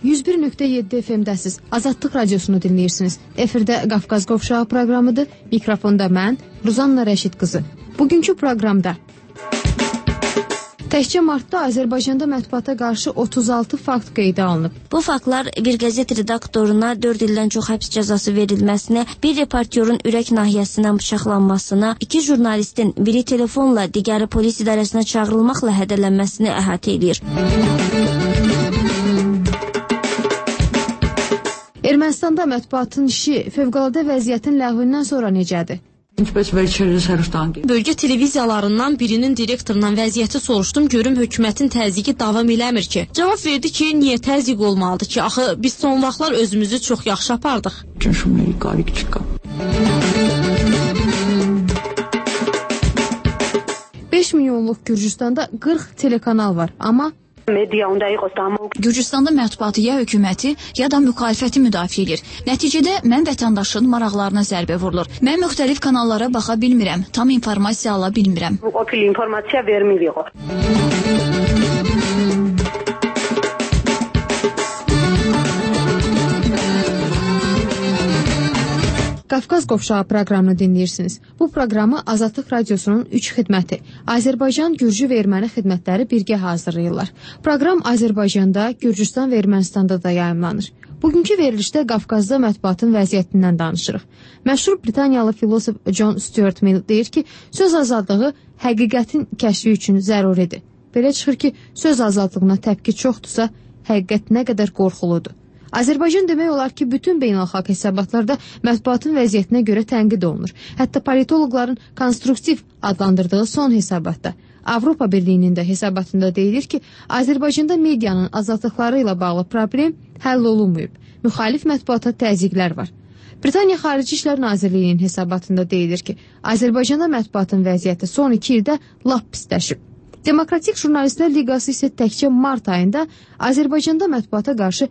101.7 FM-dəsiz. Azadlıq radiosunu dinləyirsiniz. Efirdə Qafqaz Qovşağı proqramıdır. Mikrofonda mən, Ruzanna Rəşid qızı. Bugünkü proqramda təkcə martda Azərbaycanda mətbuata qarşı 36 fakt qeydə alınıb. Bu faktlar bir qəzet redaktoruna 4 ildən çox həbs cəzası verilməsinə, bir reportyorun ürək nahiyəsindən bıçaqlanmasına, 2 jurnalistin biri telefonla, digəri polis idarəsinə çağırılmaqla hədələnməsini əhatə edir. Ermənistanda mətbuatın işi fövqəladə vəziyyətin ləğvindən sonra necədir? Bölgə televiziyalarından birinin direktorundan vəziyyəti soruşdum, görüm hökumətin təzyiqi davam eləmir ki. Cavab verdi ki, niyə təzyiq olmalıdır ki? Axı biz son vaxtlar özümüzü çox yaxşı apardıq. 5 milyonluq Gürcüstanda 40 telekanal var, amma Gürcüstanda mətbuatı ya hökuməti, ya da müxalifəti müdafiə edir. Nəticədə mən vətəndaşın maraqlarına zərbə vurulur. Mən müxtəlif kanallara baxa bilmirəm, tam informasiya ala bilmirəm. Qafqaz Qovşağı proqramını dinləyirsiniz. Bu proqramı Azadlıq Radiosunun 3 xidməti, Azərbaycan, Gürcü və Erməni xidmətləri birgə hazırlayırlar. Proqram Azərbaycanda, Gürcüstan və Ermənistanda da yayımlanır. Bugünkü verilişdə Qafqazda mətbuatın vəziyyətindən danışırıq. Məşhur Britaniyalı filosof John Stuart Mill deyir ki, söz azadlığı həqiqətin kəşfi üçün zəruridir. Belə çıxır ki, söz azadlığına təpki çoxdursa, həqiqət nə qədər qorxuludur. Azərbaycan demək olar ki, bütün beynəlxalq hesabatlarda mətbuatın vəziyyətinə görə tənqid olunur. Hətta politoloqların konstruktiv adlandırdığı son hesabatda, Avropa Birliyinin də hesabatında deyilir ki, Azərbaycanda medianın azadlıqları ilə bağlı problem həll olunmayıb. Müxalif mətbuata təzyiqlər var. Britaniya Xarici İşlər Nazirliyinin hesabatında deyilir ki, Azərbaycanda mətbuatın vəziyyəti son 2 ildə lap pisləşib. Demokratik Jurnalistlər Liqası isə təkcə mart ayında Azərbaycanda mətbuata qarşı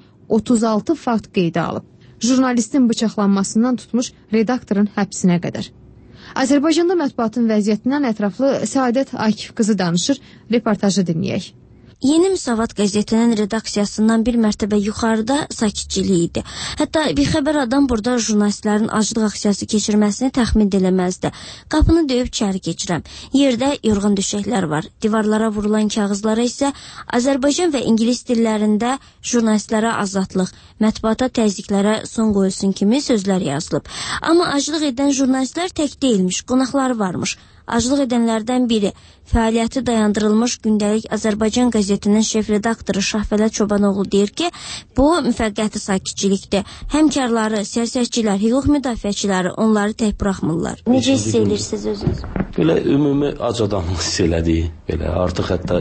36 fakt qeydə alıb. Jurnalistin bıçaqlanmasından tutmuş redaktorun həbsinə qədər. Azərbaycanda mətbuatın vəziyyətindən ətraflı Səadət Akif qızı danışır, reportajı dinləyək. Yeni Müsavat qəzetinin redaksiyasından bir mərtəbə yuxarıda sakitçilik idi. Hətta bir xəbər adam burada jurnalistlərin aclıq aksiyası keçirməsini təxmin eləməzdi. Qapını döyüb içəri keçirəm. Yerdə yorğun döşəklər var. Divarlara vurulan kağızlara isə Azərbaycan və İngilis dillərində jurnalistlərə azadlıq, mətbuata təzyiqlərə son qoyulsun kimi sözlər yazılıb. Amma aclıq edən jurnalistlər tək deyilmiş, qonaqları varmış. Aclıq edənlərdən biri, fəaliyyəti dayandırılmış Gündəlik Azərbaycan qəzetinin şef redaktoru Şahvələ Çobanoğlu deyir ki, bu müvəqqəti sakitçilikdir. Həmkarları, siyasətçilər, hüquq müdafiəçiləri onları tək buraxmırlar. Necə hiss edirsiniz özünüz? Belə ümumi ac adamlıq hiss elədik. Belə artıq hətta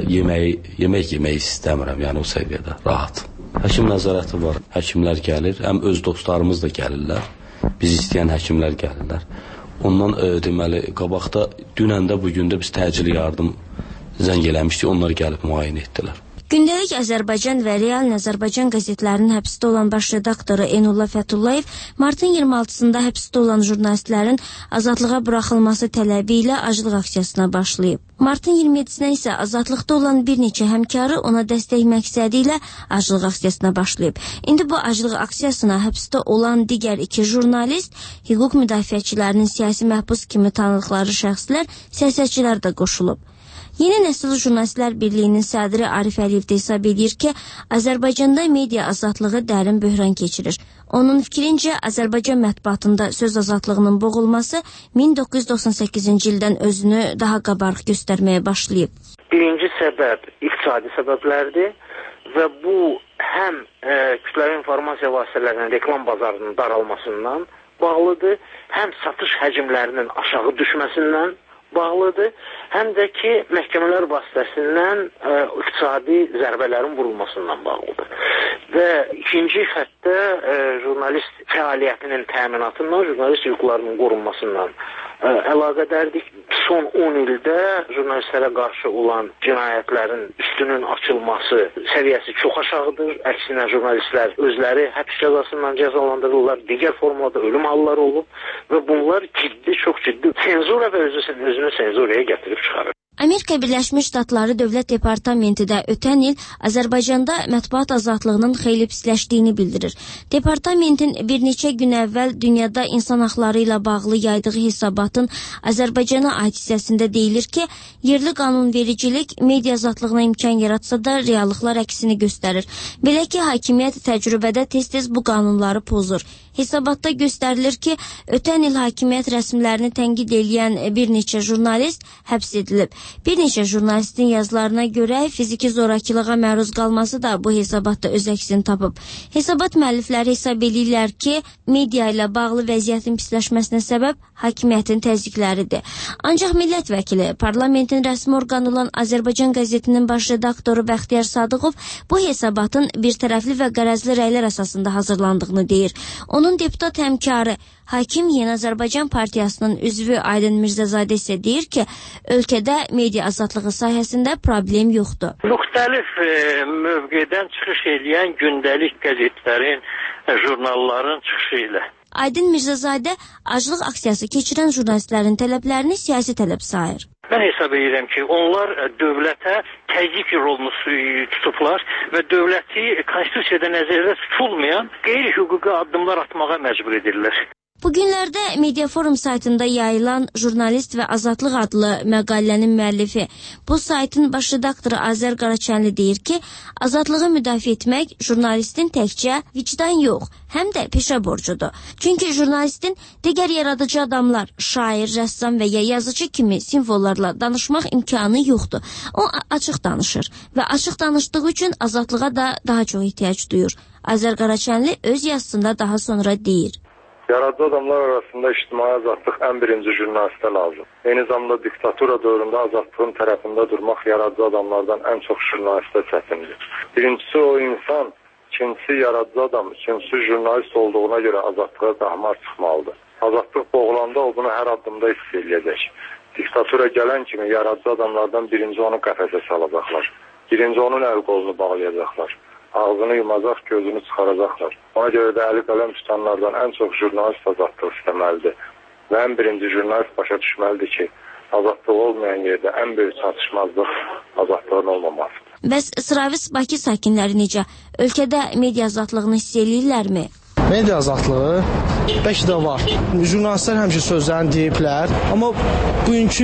yemək yemək istəmirəm, yəni o səviyyədə rahat. Həkim nəzarəti var. Həkimlər gəlir, həm öz dostlarımız da gəlirlər. Biz istəyən həkimlər gəlirlər. Ondan deməli, qabaqda dünən də bugün də biz təcili yardım zəng eləmişdik, onlar gəlib müayinə etdilər. Gündəlik Azərbaycan və Real Azərbaycan qəzetlərinin həbsdə olan baş redaktoru Eynullah Fətullayev martın 26-sında həbsdə olan jurnalistlərin azadlığa buraxılması tələbi ilə aclıq aksiyasına başlayıb. Martın 27-sinə isə azadlıqda olan bir neçə həmkarı ona dəstək məqsədi ilə aclıq aksiyasına başlayıb. İndi bu aclıq aksiyasına həbsdə olan digər 2 jurnalist, hüquq müdafiəçilərinin siyasi məhbus kimi tanıdıqları şəxslər, siyasətçilər də qoşulub. Yeni Nəsil Jurnalistlər Birliyinin sədri Arif Əliyev də hesab edir ki, Azərbaycanda media azadlığı dərin böhran keçirir. Onun fikrincə, Azərbaycan mətbuatında söz azadlığının boğulması 1998-ci ildən özünü daha qabarıq göstərməyə başlayıb. Birinci səbəb iqtisadi səbəblərdir və bu həm kütləvi informasiya vasitələrinin reklam bazarının daralmasından bağlıdır, həm satış həcmlərinin aşağı düşməsindən bağlıdır, həm də ki, məhkəmələr vasitəsindən iqtisadi zərbələrin vurulmasından bağlıdır. Və ikinci xəttdə jurnalist fəaliyyətinin təminatından, jurnalist hüquqlarının qorunmasından əlaqədardır. Son 10 ildə jurnalistlərə qarşı olan cinayətlərin üstünün açılması səviyyəsi çox aşağıdır. Əksinə jurnalistlər özləri həbs cəzasından cəzalandırılırlar, digər formada ölüm halları olub və bunlar ciddi, çox ciddi senzura və özünü senzuraya gətirib çıxarır. Amerika Birləşmiş Ştatları Dövlət Departamenti də ötən il Azərbaycanda mətbuat azadlığının xeyli pisləşdiyini bildirir. Departamentin bir neçə gün əvvəl dünyada insan haqları ilə bağlı yaydığı hesabatın Azərbaycana aid hissəsində deyilir ki, yerli qanunvericilik media azadlığına imkan yaratsa da reallıqlar əksini göstərir. Belə ki, hakimiyyət təcrübədə tez-tez bu qanunları pozur. Hesabatda göstərilir ki, ötən il hakimiyyət rəsmlərini tənqid edən bir neçə jurnalist həbs edilib. Bir neçə jurnalistin yazılarına görə fiziki zorakılığa məruz qalması da bu hesabatda öz əksini tapıb. Hesabat müəllifləri hesab edirlər ki, media ilə bağlı vəziyyətin pisləşməsinə səbəb hakimiyyətin təzyiqləridir. Ancaq millət vəkili, parlamentin rəsmi orqanı olan Azərbaycan qəzetinin baş redaktoru Bəxtiyar Sadıqov bu hesabatın bir tərəfli və qərəzli rəylər əsasında hazırlandığını deyir. Onun deputat həmkarı Hakim Yeni Azərbaycan Partiyasının üzvü Aydın Mirzəzadə isə deyir ki, ölkədə media azadlığı sahəsində problem yoxdur. Müxtəlif mövqedən çıxış edən gündəlik qəzetlərin, jurnalların çıxışı ilə. Aydın Mirzəzadə aclıq aksiyası keçirən jurnalistlərin tələblərini siyasi tələb sayır. Mən hesab edirəm ki, onlar dövlətə təzyiq rolunu tutublar və dövləti konstitusiyada nəzərdə tutulmayan qeyri-hüquqi addımlar atmağa məcbur edirlər. Bu günlərdə Mediaforum saytında yayılan Jurnalist və Azadlıq adlı məqalənin müəllifi, bu saytın baş redaktoru Azər Qaraçənli deyir ki, azadlığı müdafiə etmək jurnalistin təkcə vicdan yox, həm də peşə borcudur. Çünki jurnalistin digər yaradıcı adamlar, şair, rəssam və ya yazıcı kimi simvollarla danışmaq imkanı yoxdur. O açıq danışır və açıq danışdığı üçün azadlığa da daha çox ehtiyac duyur. Azər Qaraçənli öz yazısında daha sonra deyir. Yaradıcı adamlar arasında ictimai azadlıq ən birinci jurnalistə lazım. Eyni zamanda diktatura dövründə azadlığın tərəfində durmaq yaradıcı adamlardan ən çox jurnalistə çətindir. Birincisi o insan, ikincisi yaradıcı adam, üçüncüsü jurnalist olduğuna görə azadlığa dahmar çıxmalıdır. Azadlıq boğulanda o bunu hər addımda hiss eləyəcək. Diktatura gələn kimi yaradıcı adamlardan birinci onu qəfəsə salacaqlar. Birinci onun əl qolunu bağlayacaqlar. Ağzını yumacaq, gözünü çıxaracaqlar. Ona görə də əli qələm tutanlardan ən çox jurnalist azadlıq istəməlidir. Və ən birinci jurnalist başa düşməlidir ki, azadlıq olmayan yerdə ən böyük çatışmazlıq azadlığın olmamasıdır. Bəs Sıravis Bakı sakinləri necə? Ölkədə media azadlığını hiss eləyirlərmi? Media azadlığı bəlkə də var. Jurnalistlər həmişə sözlərini deyiblər, amma bugünkü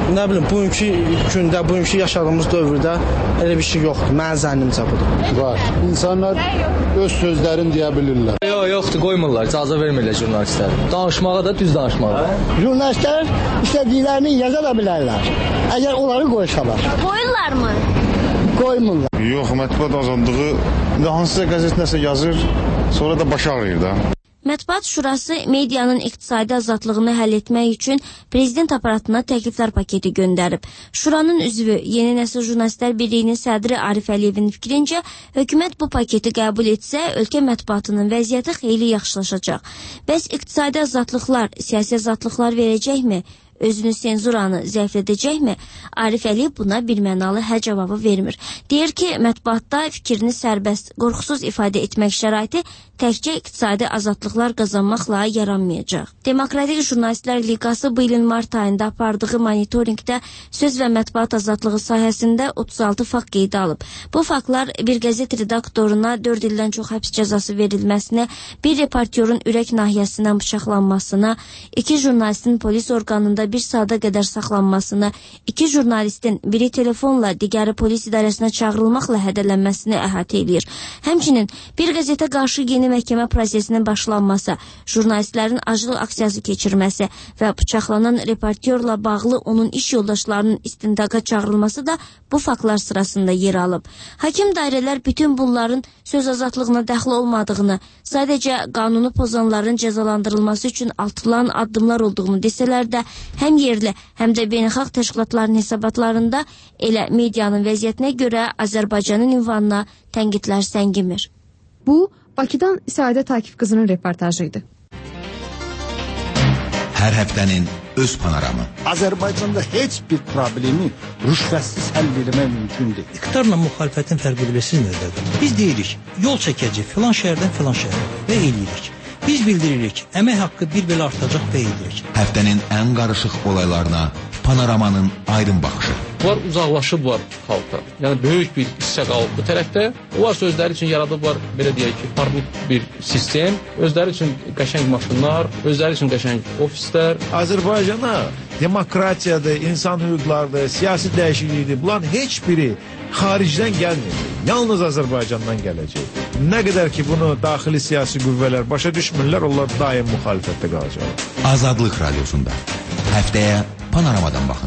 gündə, bugünkü yaşadığımız dövrdə elə bir şey yoxdur. Mənim zənnimcə budur. Var. İnsanlar öz sözlərini deyə bilirlər. Yoxdur, qoymurlar, icazə vermirlər jurnalistlər. Danışmağa da, düz danışmağa. Jurnalistlər istədiklərini yaza da bilərlər. Əgər onları qoysalar. Qoyurlarmı? Qoymurlar. Yox, mətbuat azadlığı hansısa qəzet nəsə yazır, sonra da baş ağrıyır da. Mətbuat Şurası medianın iqtisadi azadlığını həll etmək üçün prezident aparatına təkliflər paketi göndərib. Şuranın üzvü Yeni Nəsil Jurnalistlər Birliyinin sədri Arif Əliyevin fikrincə, hökumət bu paketi qəbul etsə, ölkə mətbuatının vəziyyəti xeyli yaxşılaşacaq. Bəs iqtisadi azadlıqlar, siyasi azadlıqlar verəcəkmi? Özünü senzuranı zəiflədəcəkmi? Arif Əliyev buna birmənalı hə cavabı vermir. Deyir ki, mətbuatda fikrini sərbəst, qorxusuz ifadə etmək şəraiti təkcə iqtisadi azadlıqlar qazanmaqla yaranmayacaq. Demokratik Jurnalistlər Liqası bu ilin mart ayında apardığı monitoringdə söz və mətbuat azadlığı sahəsində 36 fakt qeydə alıb. Bu faktlar bir qəzet redaktoruna 4 ildən çox həbs cəzası verilməsinə, bir reportyorun ürək nahiyəsindən bıçaqlanmasına, 2 jurnalistin polis orqanında bir saata qədər saxlanmasına, 2 jurnalistin biri telefonla, digəri polis idarəsinə çağırılmaqla hədələnməsini əhatə edir. Həmçinin bir qəzetə qarşı yeni məhkəmə prosesinin başlanması, jurnalistlərin aclıq aksiyası keçirməsi və bıçaqlanan reportyorla bağlı onun iş yoldaşlarının istintaqa çağırılması da bu faktlar sırasında yer alıb. Hakim dairələr bütün bunların söz azadlığına dəxli olmadığını, sadəcə qanunu pozanların cəzalandırılması üçün atılan addımlar olduğunu desələr də, həm yerli, həm də beynəlxalq təşkilatların hesabatlarında elə medianın vəziyyətinə görə Azərbaycanın ünvanına tənqidlər səngimir. Bu, Bakıdan Səadət Akif qızının reportajıydı. Hər həftənin öz panoramı. Azərbaycanda heç bir problemi rüşvətsiz həll etmək mümkündür. İqtidarla müxalifətin fərqi bilirsiniz nədir? Biz deyirik, yol çəkəcək filan şəhərdən filan şəhərə və eləyirik. Biz bildiririk, əmək haqqı bir belə artacaq və eləyirik. Həftənin ən qarışıq olaylarına panoramanın aydın baxışı. Bunlar uzaqlaşıblar xalqdan. Yəni böyük bir hissə qalıb bu tərəfdə. Onlar özləri üçün yaradıblar, belə deyək ki, parlaq bir sistem, özləri üçün qəşəng maşınlar, özləri üçün qəşəng ofislər. Azərbaycana demokratiyadır, insan hüquqlarıdır, siyasi dəyişiklikdir. Bunların heç biri xaricdən gəlmir. Yalnız Azərbaycandan gələcək. Nə qədər ki bunu daxili siyasi qüvvələr başa düşmürlər, onlar daim müxalifətdə qalacaq. Azadlıq Radiosunda. Həftəyə Panoramadan baxın.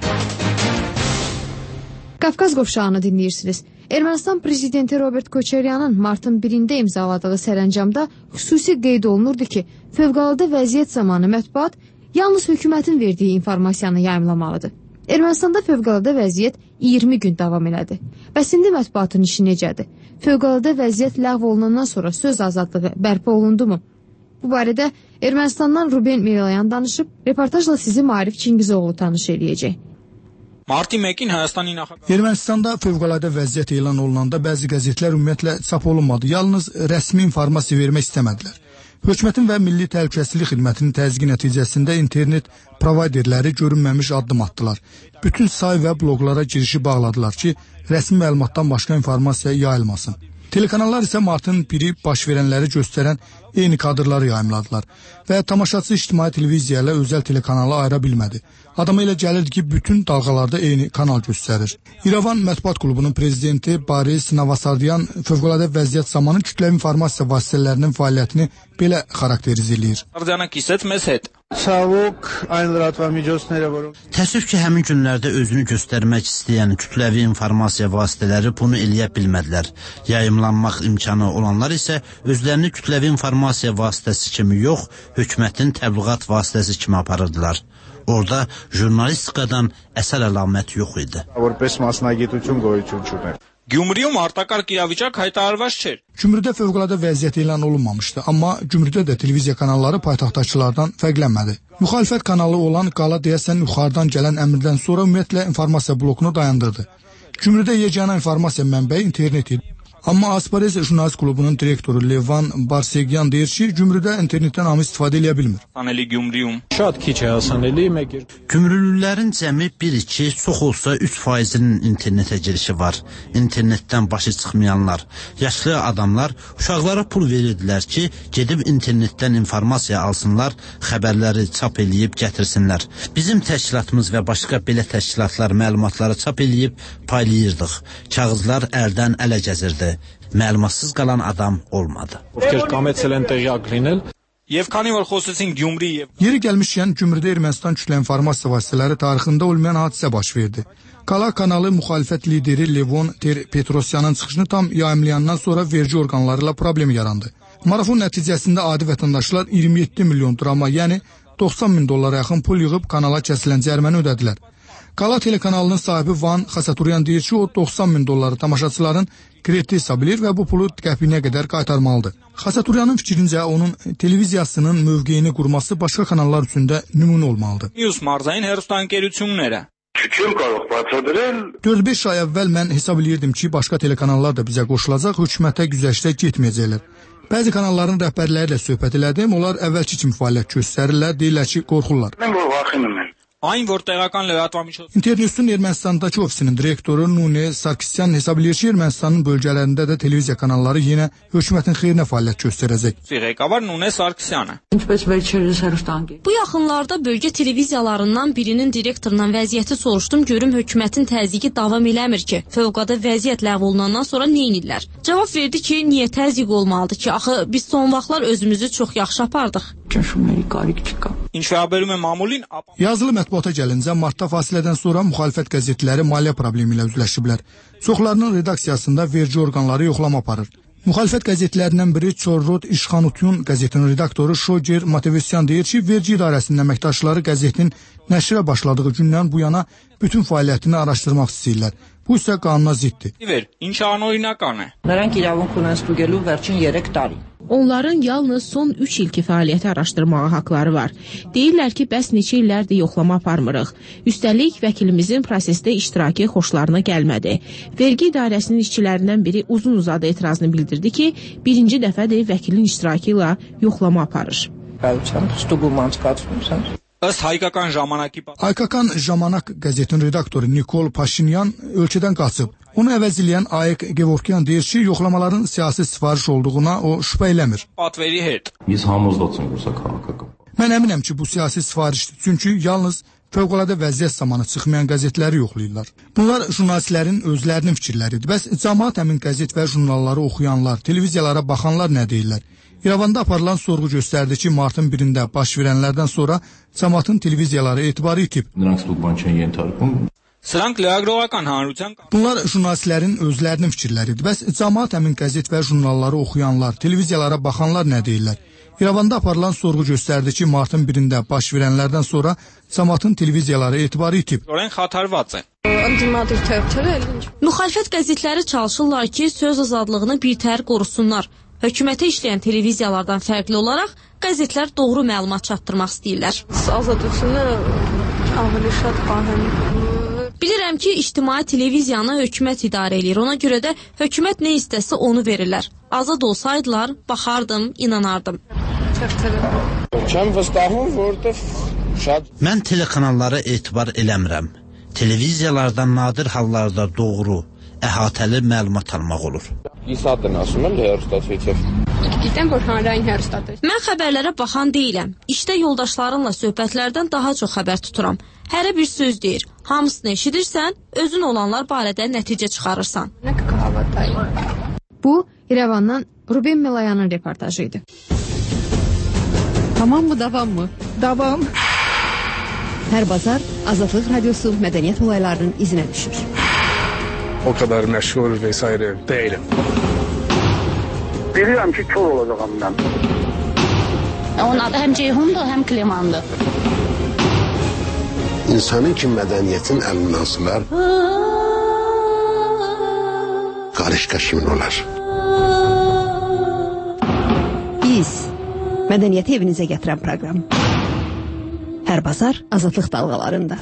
Qafqaz qovşağını dinləyirsiniz. Ermənistan prezidenti Robert Koçaryanın martın 1-də imzaladığı sərəncamda xüsusi qeyd olunurdu ki, fövqəladə vəziyyət zamanı mətbuat yalnız hökumətin verdiyi informasiyanı yayımlamalıdır. Ermənistanda fövqəladə vəziyyət 20 gün davam elədi. Bəs indi mətbuatın işi necədir? Fövqəladə vəziyyət ləğv olunandan sonra söz azadlığı bərpa olundu mu? Bu barədə Ermənistandan Ruben Melayan danışıb, reportajla sizi Maarif Çingizoğlu tanış eləyəcək. Ermənistanda fövqəladə vəziyyət elan olunanda bəzi qəzetlər ümumiyyətlə çap olunmadı. Yalnız rəsmi informasiya vermək istəmədilər. Hökumətin və Milli Təhlükəsizlik Xidmətinin təzyiqi nəticəsində internet provayderləri görünməmiş addım atdılar. Bütün say və bloqlara girişi bağladılar ki, rəsmi məlumatdan başqa informasiya yayılmasın. Telekanallar isə martın 1-i baş verənləri göstərən eyni kadrları yayımladılar və tamaşaçı ictimai televiziya ilə özəl telekanalı ayıra bilmədi. Adama elə gəlirdi ki, bütün dalğalarda eyni kanal göstərir. İrəvan Mətbuat Klubunun prezidenti Boris Novosardyan fövqəladə vəziyyət zamanı kütləvi informasiya vasitələrinin fəaliyyətini belə xarakteriz eləyir. Təəssüf ki, həmin günlərdə özünü göstərmək istəyən kütləvi informasiya vasitələri bunu eləyə bilmədilər. Yayımlanmaq imkanı olanlar isə özlərini kütləvi informasiya vasitəsi kimi yox, hökumətin təbliğat vasitəsi kimi aparırdılar. Orada jurnalistikadan əsər əlamət yox idi. Գյումրիում արտակարգ իրավիճակ հայտարարված չէր. Gümrüdə fövqəladə vəziyyət elan olunmamışdı, amma Gümrüdə də televiziya kanalları paytaxtdakılardan fərqlənmədi. Müxalifət kanalı olan Qala deyəsən yuxarıdan gələn əmrdən sonra ümumiyyətlə informasiya blokunu dayandırdı. Gümrüdə yeganə informasiya mənbəyi internet idi. Amma Aspares Jurnalist Klubunun direktoru Levan Barsegyan deyir ki, Gümrüdə internetdən hamı istifadə edə bilmir. Gümrülülərin cəmi 1-2, çox olsa 3%-nin internetə girişi var. İnternetdən başı çıxmayanlar, yaşlı adamlar uşaqlara pul verirdilər ki, gedib internetdən informasiya alsınlar, xəbərləri çap eləyib gətirsinlər. Bizim təşkilatımız və başqa belə təşkilatlar məlumatları çap eləyib paylayırdıq. Kağızlar əldən ələ gəzirdi. Məlumatsız qalan adam olmadı. Yeri gəlmişkən Gümrüdə Ermənistan kütlə informasiya vasitələri tarixində olmayan hadisə baş verdi. Qala kanalı müxalifət lideri Levon Petrosyanın çıxışını tam yayımlayandan sonra vergi orqanları ilə problem yarandı. Marafon nəticəsində adi vətəndaşlar 27 milyon drama, yəni 90 min dollara yaxın pul yığıb kanala kəsilən cəriməni ödədilər. Qala telekanalının sahibi Van Xasaturyan deyir ki, o 90 min dolları tamaşaçıların krediti hesab edir və bu pulu qəpiyinə qədər qaytarmalıdır. Xasaturyanın fikrincə onun televiziyasının mövqeyini qurması başqa kanallar üçün də nümunə olmalıdır. 4-5 ay əvvəl mən hesab edirdim ki, başqa telekanallar da bizə qoşulacaq, hökumətə güzəştə getməyəcəklər. Bəzi kanalların rəhbərləri ilə söhbət elədim, onlar əvvəlki kimi fəaliyyət göstərirlər, deyirlər ki, qorxurlar. İnternetün Ermənistandakı ofisinin direktoru Nune Sarkisyan hesab edir ki, Ermənistanın bölgələrində də televiziya kanalları yenə hökumətin xeyrinə fəaliyyət göstərəcək. Bu yaxınlarda bölgə televiziyalarından birinin direktorundan vəziyyəti soruşdum, görüm hökumətin təzyiqi davam eləmir ki, fövqəladə vəziyyət ləğv olunandan sonra nə edirlər? Cavab verdi ki, niyə təzyiq olmalıdır ki, axı biz son vaxtlar özümüzü çox yaxşı apardıq. Yazılı mətbuata gəlincə, martda fasilədən sonra müxalifət qəzetləri maliyyə problemi ilə üzləşiblər. Çoxlarının redaksiyasında vergi orqanları yoxlama aparır. Müxalifət qəzetlərindən biri Çorrod İşxanutyun qəzetinin redaktoru Şoger Matevesyan deyir ki, vergi idarəsinin əməkdaşları qəzetin nəşrə başladığı gündən bu yana bütün fəaliyyətini araşdırmaq istəyirlər. Bu isə qanuna ziddir. Onların yalnız son 3 ilki fəaliyyəti araşdırmağa haqları var. Deyirlər ki, bəs neçə illərdir yoxlama aparmırıq. Üstəlik, vəkilimizin prosesdə iştirakı xoşlarına gəlmədi. Vergi idarəsinin işçilərindən biri uzun-uzadı etirazını bildirdi ki, birinci dəfədir vəkilin iştirakı ilə yoxlama aparır. Ըստ հայկական ժամանակի Հայկական ժամանակ qəzetinin redaktoru Nikol Paşinyan ölkədən qaçıb. Onu əvəzləyən Ayek Gevorkyan deyir ki, yoxlamaların siyasi sifariş olduğuna o şübhə eləmir. Պատվերի հետ Biz hamımızda ենք ուսա քաղաքական. Mən əminəm ki, bu siyasi sifarişdir. Çünki yalnız fövqəladə vəziyyət zamanı çıxmayan qəzetləri yoxlayırlar. Bunlar jurnalistlərin özlərinin fikirləridir. Bəs cəmaət həmin qəzet və jurnalları oxuyanlar, televiziyalara baxanlar nə deyirlər? İrəvanda aparılan sorğu göstərdi ki, martın 1-də baş verənlərdən sonra cəmaətin televiziyaları etibarı itib. Սրանք լրագրողական հանրության Bunlar jurnalistlərin özlərinin fikirləridir. Bəs cəmaət həmin qəzet və jurnalları oxuyanlar, televiziyalara baxanlar nə deyirlər? İrəvanda aparılan sorğu göstərdi ki, martın 1-də baş verənlərdən sonra cəmaətin televiziyaları etibarı itib. խաթարված է Müxalifət qəzetləri çalışırlar ki, söz azadlığını birtəhər qorusunlar. Hökumətə işləyən televiziyalardan fərqli olaraq qəzetlər doğru məlumat çatdırmaq istəyirlər. Bilirəm ki, ictimai televiziyanı hökumət idarə edir. Ona görə də hökumət nə istəsə onu verirlər. Azad olsaydılar, baxardım, inanardım. Mən telekanallara etibar eləmirəm. Televiziyalardan nadir hallarda doğru, əhatəli məlumat almaq olur. Mən xəbərlərə baxan deyiləm. İşdə yoldaşlarımla söhbətlərdən daha çox xəbər tuturam. Hərə bir söz deyir. Hamısını eşidirsən, özün olanlar barədə nəticə çıxarırsan. Bu, İrəvandan Ruben Melayanın reportajı idi. Tamam mı, davam mı? Davam. Hər bazar Azadlıq Radiosu mədəniyyət olaylarının izinə düşür. O kadar meşhur vesaire değilim. Bilirəm ki, kör olacağım mən. Onun adı həm Ceyhundur, həm Klimandır. İnsanın ki, mədəniyyətin əlindən asılar, qarışqa kimin olar? Biz, mədəniyyəti evinizə gətirən proqram. Hər bazar Azadlıq dalğalarında.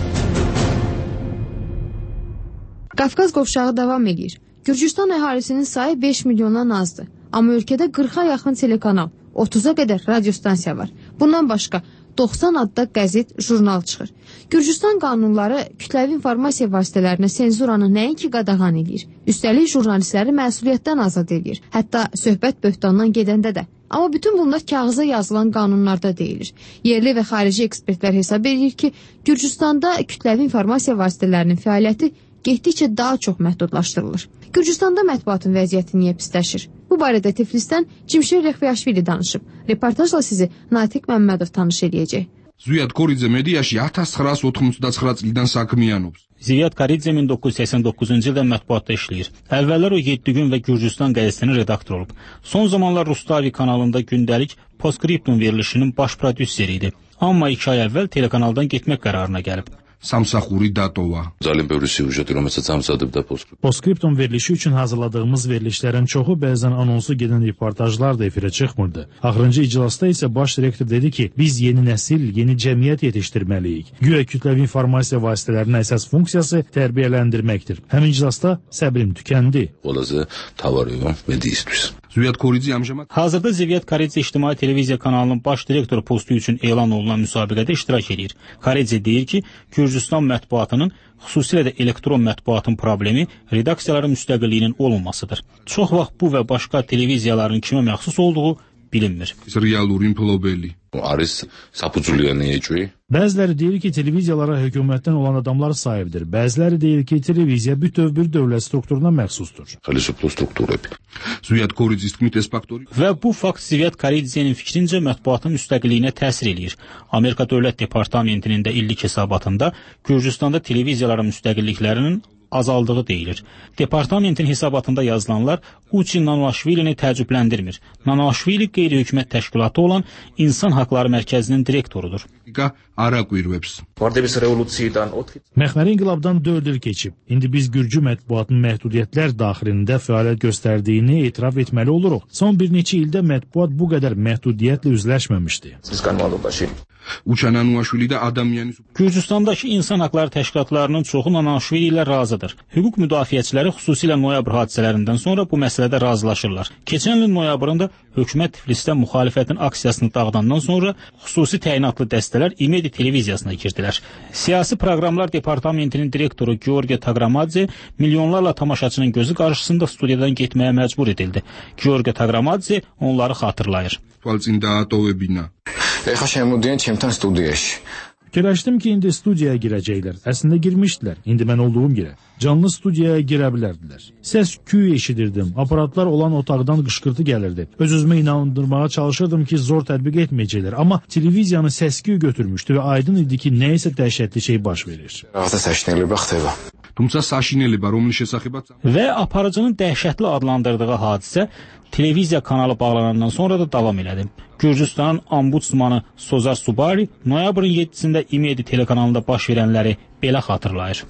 Qafqaz qovşağı davam edir. Gürcüstan əhalisinin sayı 5 milyondan azdır. Amma ölkədə 40-a yaxın telekanal, 30-a qədər radiostansiya var. Bundan başqa 90 adda qəzet, jurnal çıxır. Gürcüstan qanunları kütləvi informasiya vasitələrinə senzuranı nəinki qadağan edir, üstəlik jurnalistləri məsuliyyətdən azad edir. Hətta söhbət böhtandan gedəndə də. Amma bütün bunlar kağıza yazılan qanunlarda deyilir. Yerli və xarici ekspertlər hesab edir ki, Gürcüstanda kütləvi informasiya vasitələrinin fəaliyyəti getdikcə daha çox məhdudlaşdırılır. Gürcüstanda mətbuatın vəziyyəti niyə pisləşir? Bu barədə Tiflisdən Cimşir Rexviyaşvili danışıb. Reportajla sizi Natiq Məmmədov tanış edəcək. Zviad Koridze mediaşı 1999 წლიდან საქმიანობს. Zviad Koridze 1989-cu ildə mətbuatda işləyir. Əvvəllər o 7 gün və Gürcüstan qəzetinin redaktoru olub. Son zamanlar Rustavi kanalında gündəlik Postscriptum verilişinin baş prodüseri idi. Amma 2 ay əvvəl telekanaldan getmək qərarına gəlib. Samsaxuri datova. Zalim böyrü süjeti romansı samsadıbda Postscriptum verilişi üçün hazırladığımız verilişlərin çoxu bəzən anonsu gedən reportajlar da efirə çıxmırdı. Axırıncı iclasda isə baş direktor dedi ki, biz yeni nəsil, yeni cəmiyyət yetişdirməliyik. Güya kütləvi informasiya vasitələrinin əsas funksiyası tərbiyələndirməkdir. Həmin iclasda səbrim tükəndi. Olası tavarıyorum ve deyistüz. Zviad Koridze amcamat. Hazırda Zviad Koridze ictimai televiziya kanalının baş direktoru postu üçün elan olunan müsabiqədə iştirak edir. Koridze deyir ki, Gürcüstan mətbuatının, xüsusilə də elektron mətbuatın problemi redaksiyaların müstəqilliyinin olunmasıdır. Çox vaxt bu və başqa televiziyaların kimə məxsus olduğu bilinmir. Realuri implobeli. Aris sapıcılığını yecui. Bəziləri deyir ki, televiziyalara hökumətdən olan adamlar sahibdir. Bəziləri deyir ki, televiziya bütöv bir dövlət strukturuna məxsusdur. Zviad Koridze tmit faktori. Və bu fakt Zviad Koridze'nin fikrincə mətbuatın müstəqilliyinə təsir eləyir. Amerika Dövlət Departamentinin də illik hesabatında Gürcüstanda televiziyaların müstəqilliklərinin azaldığı deyilir. Departamentin hesabatında yazılanlar Uçi Nanoaşvilini təəccübləndirmir. Nanoaşvili qeyri-hökumət təşkilatı olan İnsan Haqları Mərkəzinin direktorudur. Məxməri inqilabdan 4 il keçib. İndi biz Gürcü mətbuatın məhdudiyyətlər daxilində fəaliyyət göstərdiyini etiraf etməli oluruq. Son bir neçə ildə mətbuat bu qədər məhdudiyyətlə üzləşməmişdi. Uçananuşvili də adam yəni Gürcüstandakı insan haqları təşkilatlarının çoxu Nanaşvili ilə razıdır. Hüquq müdafiəçiləri xüsusilə noyabr hadisələrindən sonra bu məsələdə razılaşırlar. Keçən ilin noyabrında hökumət Tiflisdə müxalifətin aksiyasını dağıdandan sonra xüsusi təyinatlı dəstələr İmedi televiziyasına girdilər. Siyasi proqramlar departamentinin direktoru Georgi Tagramadze milyonlarla tamaşaçının gözü qarşısında studiyadan getməyə məcbur edildi. Georgi Tagramadze onları xatırlayır. Fikirləşdim ki, indi studiyaya girəcəklər. Əslində girmişdilər. İndi mən olduğum yerə. Canlı studiyaya girə bilərdilər. Səs küy eşidirdim. Aparatlar olan otaqdan qışqırtı gəlirdi. Öz-özümə inandırmağa çalışırdım ki, zor tətbiq etməyəcəklər. Amma televiziyanı səs-küy götürmüşdü və aydın idi ki, nəyəsə dəhşətli şey baş verir. Və aparıcının dəhşətli adlandırdığı hadisə televiziya kanalı bağlanandan sonra da davam elədi. Gürcüstanın ombudsmanı Sozar Subari noyabrın 7-sində İmedi telekanalında baş verənləri belə xatırlayır.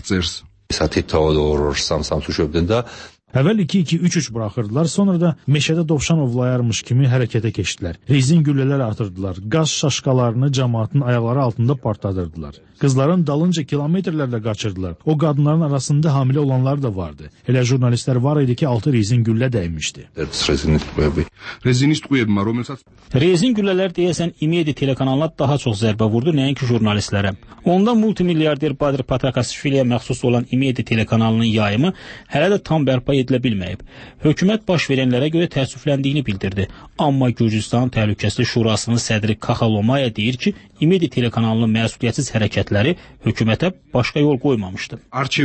Əvvəl 2-2-3-3 buraxırdılar, sonra da meşədə dovşan ovlayarmış kimi hərəkətə keçdilər. Rezin güllələr atırdılar, qaz şaşqalarını cəmaatın ayaqları altında partladırdılar. Qızların dalınca kilometrlərlə qaçırdılar. O qadınların arasında hamilə olanlar da vardı. Elə jurnalistlər var idi ki, 6 rezin güllə dəymişdi. Rezin güllələr deyəsən İmedi telekanalına daha çox zərbə vurdu, nəinki jurnalistlərə. Onda multimilyarder Badir Patrakasviliyə məxsus olan İmedi telekanalının yayımı hələ də tam bərpa edilə bilməyib. Hökumət baş verənlərə görə təəssüfləndiyini bildirdi. Amma Gürcüstan Təhlükəsizlik Şurasının sədri Kaxalomaya deyir ki, İmedi telekanalının məsuliyyətsiz hərəkətləri hökumətə başqa yol qoymamışdı.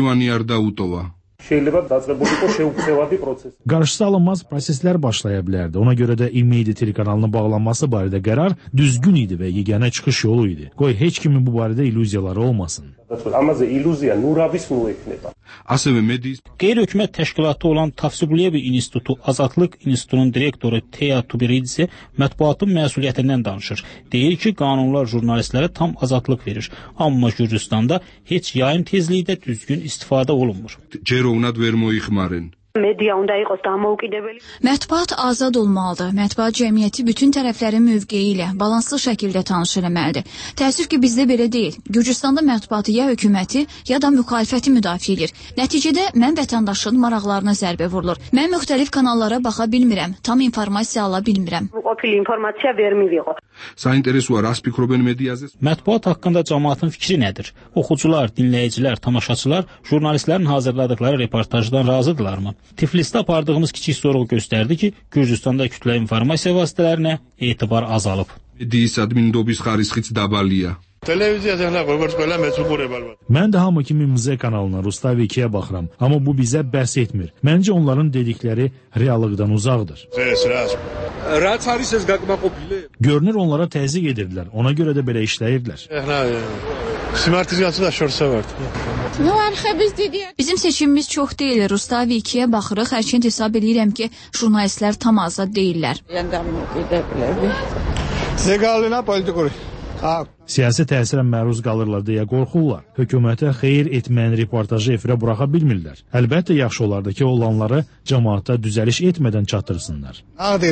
Qarşısı alınmaz proseslər başlaya bilərdi. Ona görə də İmedi telekanalının bağlanması barədə qərar düzgün idi və yeganə çıxış yolu idi. Qoy heç kimin bu barədə illüziyaları olmasın. Qeyri-hökumət təşkilatı olan Tavsibliyevi İnstitutu Azadlıq İnstitutunun direktoru Teya Tuberidze mətbuatın məsuliyyətindən danışır. Deyir ki, qanunlar jurnalistlərə tam azadlıq verir. Amma Gürcüstanda heç yayım tezlikdə düzgün istifadə olunmur. Mətbuat azad olmalıdır. Mətbuat cəmiyyəti bütün tərəflərin mövqeyi ilə balanslı şəkildə tanış eləməlidir. Təəssüf ki, bizdə belə deyil. Gürcüstanda mətbuatı ya hökuməti, ya da müxalifəti müdafiə edir. Nəticədə mən vətəndaşın maraqlarına zərbə vurulur. Mən müxtəlif kanallara baxa bilmirəm, tam informasiya ala bilmirəm. Mətbuat haqqında cəmaatın fikri nədir? Oxucular, dinləyicilər, tamaşaçılar jurnalistlərin hazırladıkları reportajdan razıdırlarmı? Tiflisdə apardığımız kiçik sorğu göstərdi ki, Gürcüstanda kütlə informasiya vasitələrinə etibar azalıb. Mən də hamı kimi Muzey kanalına, Rustavi 2-yə baxıram. Amma bu bizə bəhs etmir. Məncə onların dedikləri reallıqdan uzaqdır. Görünür onlara təzyiq edirdilər. Ona görə də belə işləyirdilər. Bizim seçimimiz çox deyil. Rustavi 2-yə baxırıq. Hərçənd hesab edirəm ki, jurnalistlər tam azad deyirlər. Siyasi təsirə məruz qalırlar deyə qorxurlar. Hökumətə xeyir etməyən reportajı efirə buraxa bilmirlər. Əlbəttə yaxşı olardı ki, olanları cəmaata düzəliş etmədən çatdırsınlar.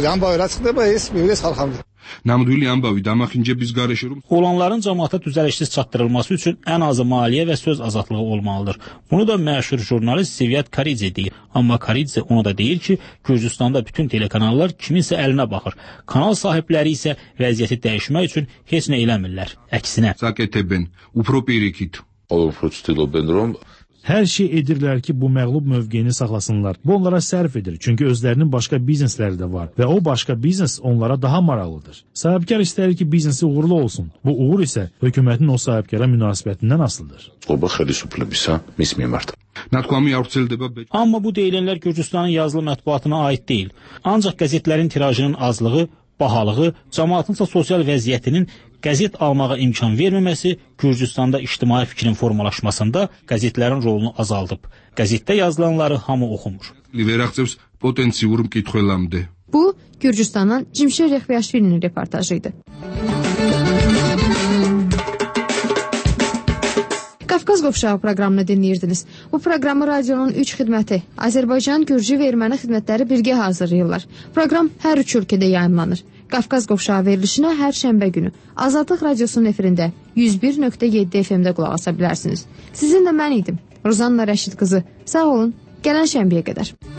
Olanların cəmaata düzəlişsiz çatdırılması üçün ən azı maliyyə və söz azadlığı olmalıdır. Bunu da məşhur jurnalist Seviyat Karidze deyir. Amma Karidze onu da deyir ki, Gürcüstanda bütün telekanallar kiminsə əlinə baxır. Kanal sahibləri isə vəziyyəti dəyişmək üçün heç nə eləmirlər. Əksinə. Hər şey edirlər ki, bu məğlub mövqeyini saxlasınlar. Bu onlara sərf edir, çünki özlərinin başqa biznesləri də var və o başqa biznes onlara daha maraqlıdır. Sahibkar istəyir ki, biznesi uğurlu olsun. Bu uğur isə hökumətin o sahibkara münasibətindən asılıdır. Amma bu deyilənlər Gürcüstanın yazılı mətbuatına aid deyil. Ancaq qəzetlərin tirajının azlığı, bahalığı, cəmaatınsa sosial vəziyyətinin qəzet almağa imkan verməməsi Gürcüstanda ictimai fikrin formalaşmasında qəzetlərin rolunu azaldıb. Qəzetdə yazılanları hamı oxumur. Bu, Gürcüstanın Cimşir Rexviyaşvilinin reportajı idi. Qafqaz Qovşağı proqramını dinləyirdiniz. Bu proqramı radionun 3 xidməti, Azərbaycan, Gürcü və Erməni xidmətləri birgə hazırlayırlar. Proqram hər 3 ölkədə yayımlanır. Qafqaz Qovşağı verilişinə hər şənbə günü Azadlıq Radiosunun efirində 101.7 FM-də qulaq asa bilərsiniz. Sizinlə mən idim, Rozanna Rəşid qızı. Sağ olun, gələn şənbəyə qədər.